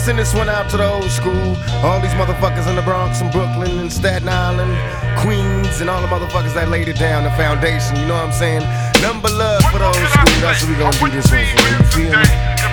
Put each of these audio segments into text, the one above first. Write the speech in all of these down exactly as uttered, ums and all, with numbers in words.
send this one out to the old school. All these motherfuckers in the Bronx and Brooklyn and Staten Island, Queens, and all the motherfuckers that laid it down, the foundation, you know what I'm saying? Number love for the old school, that's what we gonna do this one for, you feel me?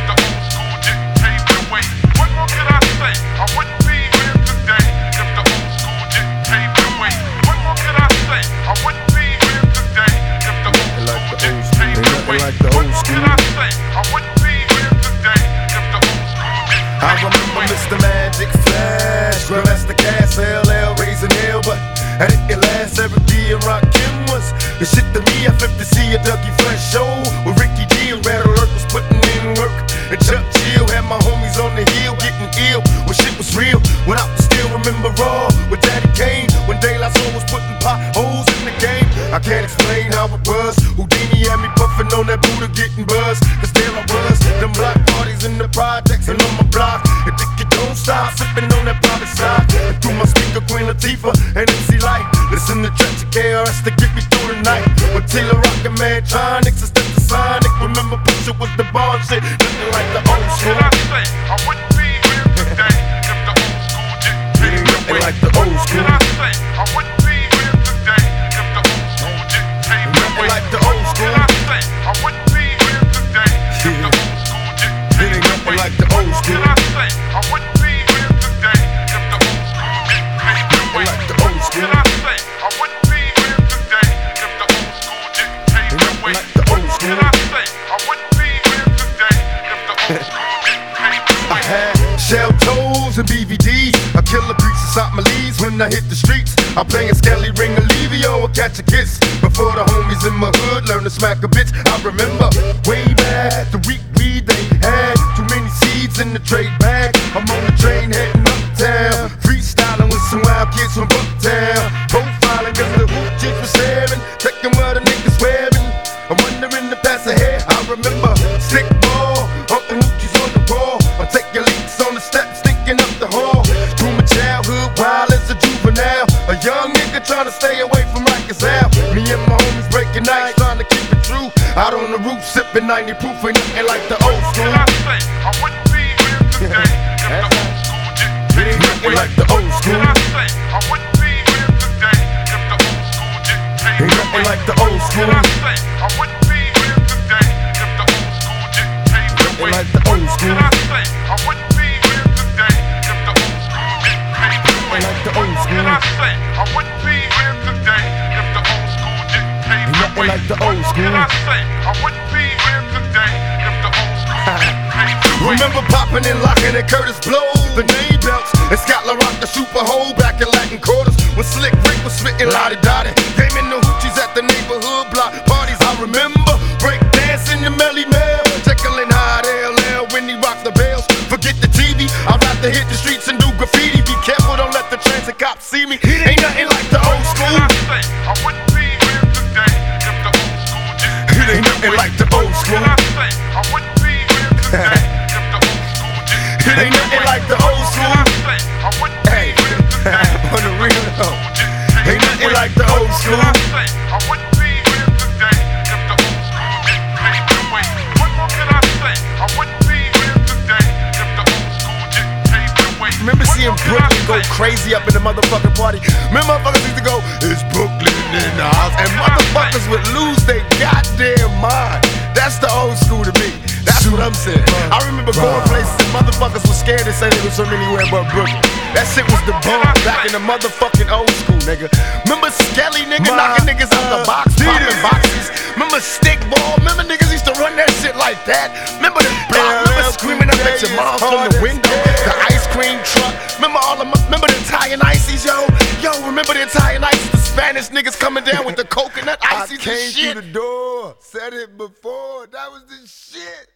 What more can I say? I wouldn't be here today if the old school didn't pave the way. What more can I say? I wouldn't be here today if the old school didn't pave the way. What more can I say? I wouldn't be here today if the old school didn't pave the way. I remember Mister Magic Flash, Grandmaster Cass, L L, raising hell, but I didn't last. Every D and Rakim was the shit to me. I flipped to see a Dougie Fresh show with Ricky D and Red Alert was putting in work. And Chuck Chill had my homies on the hill getting ill when shit was real. When I still remember raw with Daddy Kane, when De La Soul was putting potholes in the game. I can't explain how it was. Houdini had me puffing on that Buddha getting buzz. Cause there I was, them block parties in the projects and on my block. And think you don't stop, sipping on that private side. And through my speaker, Queen Latifah and M C Light. Listen to Trench K R S to get me through the night. With Taylor Rockin' Mantronics instead of Sonic. Remember Pusha was the bar shit, nothing like the old school. What can I say? I wouldn't be here today if the old school didn't pave the way. Like the old school. What can I say? I wouldn't be here today if the old school didn't pave the way. Like the old school. What can I say? I wouldn't be here today if the old school didn't pave the way. Like the old school. What can I say? I wouldn't be here today if the old school didn't pave the way. Like the old school. What can I say? I wouldn't be here today if the old school didn't pave the way. Like the old school. What can I say? I wouldn't be here today if the old school didn't pave the way. I had shell toes and B V Ds. I kill the creases out my leaves when I hit the streets. I'm playing Skelly, Ring, Olivio, or catch a kiss. Before the homies in my hood learn to smack a bitch. I remember way back the week weed they had. Too many seeds in the trade bag. I'm on the train heading uptown, freestyling with some wild kids from Bucktown. Profiling cause the hoop chicks was staring, checking what the niggas wearing. I'm wondering to pass ahead. I remember stick ball, humping hoochies on the wall. I take your leaks on the steps, stinking up the hall. Through my childhood, wild as a juvenile. A young nigga trying to stay away from Rikers Ave. Me and my homies breaking nights, trying to keep it true. Out on the roof, sipping ninety proof, ain't nothing like the old school. What can I say? I wouldn't be here today if the old school didn't pave the way. Like the old school. What can I say? I wouldn't be here today if the old school didn't pave the way. Like the old school. What can I say? I wouldn't be here today if the old school didn't pave the way. Like the old school. What can I say? I wouldn't be here today if the old school didn't pave the way. Like the old school. What can I say? I wouldn't be here today if the old school didn't pave the way. Like the old school. What can I say? I wouldn't be here today if the old school didn't pave the way. Remember popping and locking at Curtis Blow, the name belts, and Scotland Rock the super hole back in Latin quarters. When Slick Rick was spitting lottie dottie, came in the hoochies at the neighborhood block parties. I remember break dancing the Melly Mel, tickling hot L L when he rocked the bells. Forget the T V, I'd rather hit the streets and do graffiti. Be careful, don't let the transit cops see me. Ain't nothing like the old school. What can I say? I wouldn't be here today if the old school didn't It ain't nothing like the old school. What can I say? I wouldn't be here today if the old school didn't It ain't nothing like the old school. What can I say? I wouldn't be Hey, here today on the real though, ain't nothing like the old school. What can I say? I wouldn't be here today if the old school didn't pave the way. What more can I say? I wouldn't be here today if the old school didn't pave the way. Remember What seeing more can Brooklyn I go say? crazy up in the motherfucking party? Remember motherfuckers used to go, it's Brooklyn in the house, and motherfuckers would lose their goddamn mind. That's the old school to me. That's what I'm saying. I remember going places and motherfuckers were scared to say they was from anywhere but Brooklyn. That shit was the bomb back in the motherfucking old school, nigga. Remember Skelly, nigga, knocking niggas out the box, popping boxes. Remember Stickball? Remember niggas used to run that shit like that? Remember the block? Remember screaming up at your mom from the window? The ice cream truck? Remember all of my, remember the Italian ices, yo? Yo, remember the Italian ices? The Spanish niggas coming down with the coconut ices and shit. I came through the door, said it before, that was the shit.